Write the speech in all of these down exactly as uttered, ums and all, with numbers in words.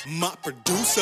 My producer.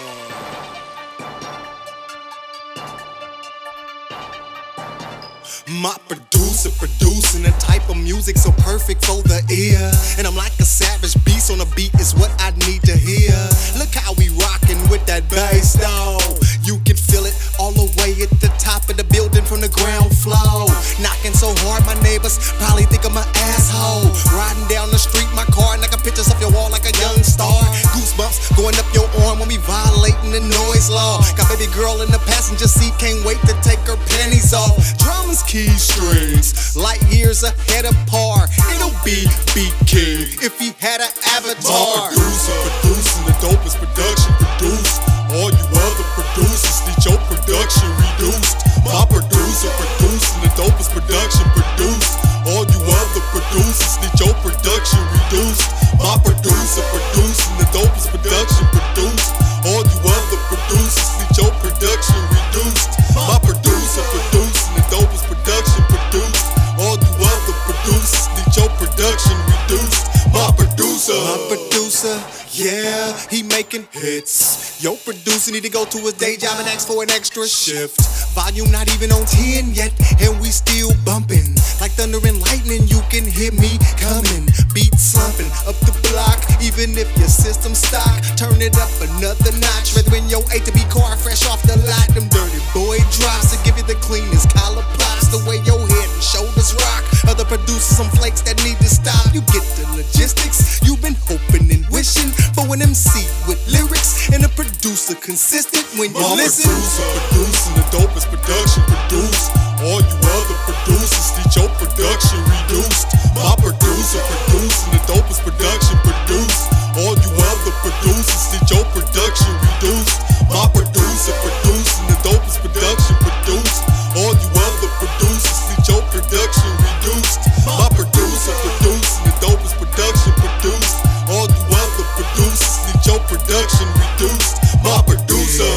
My producer, producing a type of music so perfect for the ear. And I'm like a savage beast on a beat is what I need to hear. Look how we rockin' with that bass though. You can feel it all the way at the top of the building from the ground floor. Knocking so hard my neighbors probably think I'm an asshole. Riding down the street, my car knocking pictures off your wall like a young star. Goosebumps going up your arm when we violating the noise law. Got baby girl in the passenger seat, can't wait to take her panties off. Drums, keys, strings, light years ahead of par. It'll be Beat King if he had an avatar. My producer, producing the dopest production produced. All you other producers need your production reduced. My producer, producing the dopest production produced. All you other producers need your production reduced. My producer, producing the dopest production produced. All you other producers need your production reduced. My producer, producing the dopest production produced. All you other producers need your production reduced. My producer, my producer, yeah, he making hits. Your producer need to go to his day job and ask for an extra shift. Volume not even on ten yet, and we still bumping. Like thunder and lightning, you can hear me coming. Beat slumping up the block, even if your system stock. Turn it up another notch. Rather in your A to B car, fresh off the lot. Them dirty boy drops to give you the cleanest collar pops. The way your head and shoulders rock. Other producers, some flakes that need to stop. You get the logistics. You've been hoping and wishing for an M C with lyrics and a producer consistent when you My listen. Producer, producing the dopest production produced. All you other producers need your production reduced. My producer, producing the dopest production produced. All you other producers need your production reduced. My producer, producing the dopest production produced. All you other producers need your production reduced. My producer, producing the dopest production produced. All you other producers need your production reduced. My producer.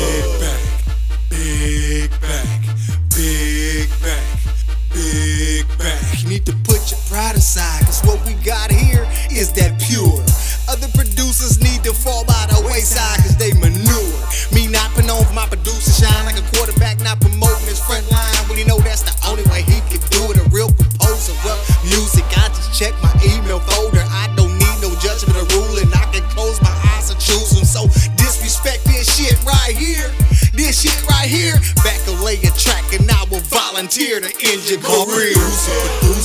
Big bag, big bag, big bag, big bag. You need to put your pride aside, cause what we got here is that pure. Other producers need to fall by the wayside, cause they manure. Me not putting on for my producer shine like a quarterback not promoting his front line. When he know that's the only way he can do it. A real proposer of music. I just check my email folder. I don't need no judgment or ruling. I can close my eyes and choose them. So disrespect this shit right here. This shit right here. Back a lay a track and I will volunteer to end your career.